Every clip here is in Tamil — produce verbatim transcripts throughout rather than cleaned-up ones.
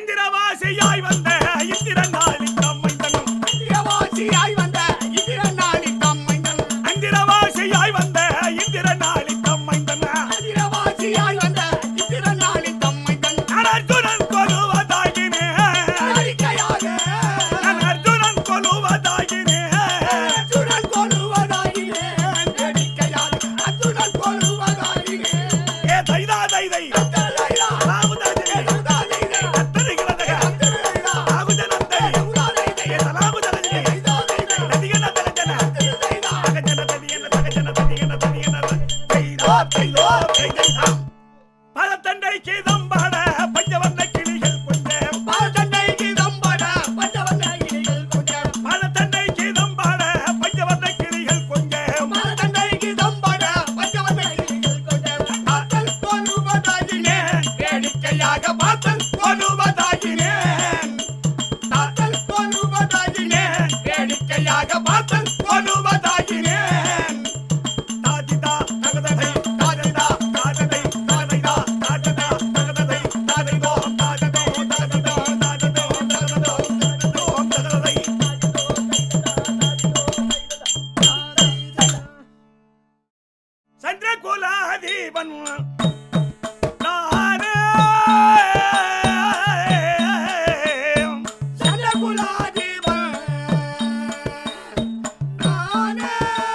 அந்திரவாசியாய் வந்த இந்திரனாளி தம்மைந்தன் அந்திரவாசியாய் வந்த இந்திரனாளி தம்மைந்தன் அந்திரவாசியாய் வந்த இந்திரனாளி தம்மைந்தன் அந்திரவாசியாய் வந்த இந்திரனாளி தம்மைந்தன் நான் அர்ஜுனன் கொலுவதாகினே அறிக்கையாக நான் அர்ஜுனன் கொலுவதாகினே அர்ஜுனன் கொலுவதாகினே அறிக்கையாக அர்ஜுனன் கொலுவதாகினே ஏ தைதா தைதை தத்தையா ராமுதாஜி தத்தையா தத்தரிகிறதக தத்தையா ராகுஜனந்தரி ஏ சலாமுதாஜி ததிகன தகஜன தத்தையா தகஜன ததிகன தகஜன ததிகன ததிகன தைதா தைதா தைதா பலத்தண்டை கீதம்பாட பஞ்சவர்ண கிளிகள் கொஞ்சம் பாதண்டை கீதம்பட பஞ்சவர்ண கிளிகள் கொஞ்சம் பலத்தண்டை கீதம்பாட பஞ்சவர்ண கிளிகள் கொஞ்சம் பாதண்டை கீதம்பட பஞ்சவர்ண கிளிகள் கொஞ்சம் ஆத்தல் கொலுவதாகினேன் வேடிக்கையாக பார்த்தல் கொலுவதாகினேன் ஆத்தல் கொலுவதாகினேன் வேடிக்கையாக பார்த்தல் கொலுவதாகினேன் தாதிதா தகததை தாததா தாததை தாதைதா தாததா தகததை தாதைதோ தாததோ தகததோ தாததோ தகததோ தகததோ தகததை சந்திரகுலாதீபன் நானே சந்திரகுலாதீபன் நானே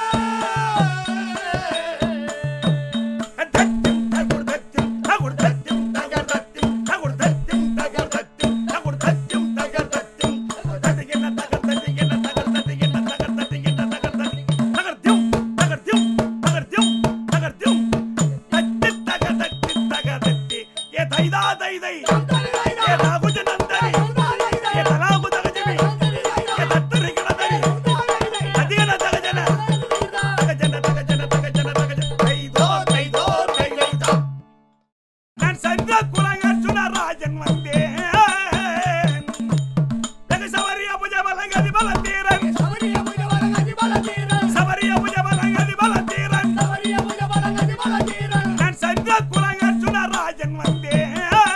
தத்திம் தகுர்தத்திம் தகுர்தத்திம் தகர்தத்திம் தகுர்தத்திம் தகர்தத்திம் தகுர்தத்திம் தகர்தத்திம் ததிகன தகர்தத்திகன தகர்தத்திகன தகர்தத்திகன தகர்தத்திம் தகர்திம் தகர்திம் தகர்திம் தகர்திம் தத்தி தகர்தத்தி தகர்தத்தி ஏ தைதா தைதை ஏ ராகுஜனந்தரி ஏ தலாமுதகஜமி ஏ தத்தரிகனதரி ததிகன தகஜன தகஜன தகஜன தகஜன தகஜன தைதோ தைதோ தைதைதா நான் சந்திர குலங்கர்ஜுன ராஜன் வந்தேன் வெகு சவரிய புஜ பலங்கதி பலத்தீரன் சபரிய புஜ வலங்கதி பலதீரன் சவரிய புஜ பலங்கதி பலத்தீரன் சபரிய புஜ வலங்கதி பலதீரன் நான் சந்திர குலங்கர்ஜுன ராஜன் வந்தேன்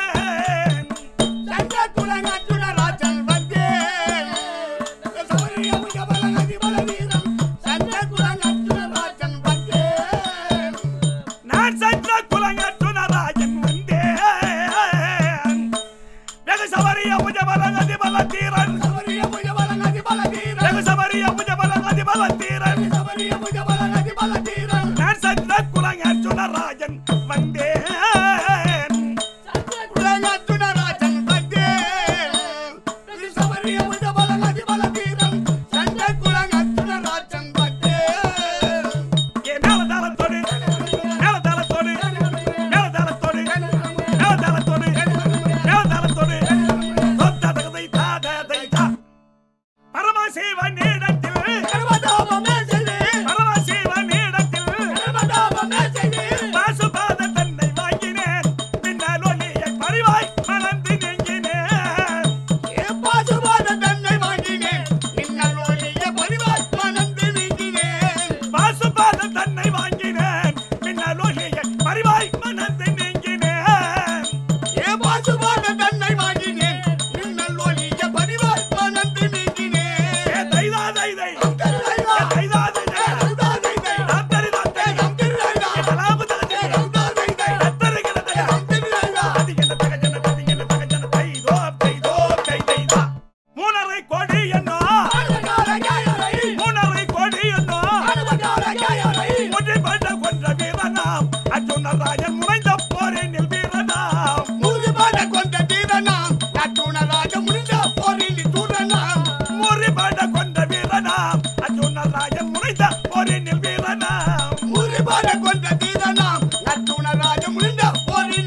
சந்திரகுலங்கர்ஜுன ராஜன் வந்தேன் சபரிய புஜ வலங்கதி பலதீரன் சந்திரகுலங்கர்ஜுன ராஜன் வந்தேன் நான் சந்திர குலங்கர்ஜுன ராஜன் வந்தேன் வெகு சவரிய புஜ பலங்கதி பலத்தீரன் சபரிய புஜ வலங்கதி பலதீரன் வெகு சவரிய புஜ பலங்கதி பலத்தீரன் சபரிய புஜ வலங்கதி பலதீரன் நான் சந்திர குலங்கர்ஜுன ராஜன் வந்தேன் சந்திரகுலங்கர்ஜுன ராஜன் வந்தேன் சபரிய புஜ வலங்கதி பலதீரன் சந்திரகுலங்கர்ஜுன ராஜன் வந்தேன் ஏ மேலதாளத்தோடு மேலதாளத்தோடு மேலதாளத்தோடு மேலதாளத்தோடு மேலதாளத்தோடு தொத்ததகதை தாததை தா பரமசிவனிடத்தில் சர்வதோபமே செய்து பரமசிவனிடத்தில் சர்வதோபமே செய்து பாசுபாத தன்னை வாங்கினேன் பின்னால் ஒளியை பரிவாய் மலர்ந்து நீங்கினேன் ஏ பாசுபாத தன்னை வாங்கினேன் மின்னல் ஒளிய பரிவாய் மணந்து நீங்கினேன் பாசுபாத தன்னை வாங்கினேன் பின்னால் ஒளியை பரிவாய் மலர்ந்து நீங்கினேன் ஏ பாசுபாத தன்னை வாங்கினேன் மின்னல் ஒளிய பரிவாய் மணந்து நீங்கினேன் ஏ தைதா தைதை கருணையா ஏ தைதா தைதை கருதாதைதை தாத்தரி தாத்தரி கருணையா ஏ தலாபு தகஜி கருதாதைதை தத்தரிகிறதக கருணையா ததிகன தகஜன ததிகன தகஜன தைதோ தைதோ தைதைதா மூணரை கோடி என்னோ அனுபகார காயரை மூணரை கோடி என்னோ அனுபகார காயரை முற்றிப்பட்ட கொன்ற வீரனாம் அர்ஜுன ராஜன் முனைந்த போரினில் வீரனாம் மூதுபாத கொண்ட தீரனாம் நட்டுணராக முடிந்த போரில் தூரனாம் முறிபட கொன்ற வீரனாம் அர்ஜுன ராஜன் முனைந்த போரினில் வீரனாம் மூதுபாத கொண்ட தீரனாம் நட்டுணராக முடிந்த போரில்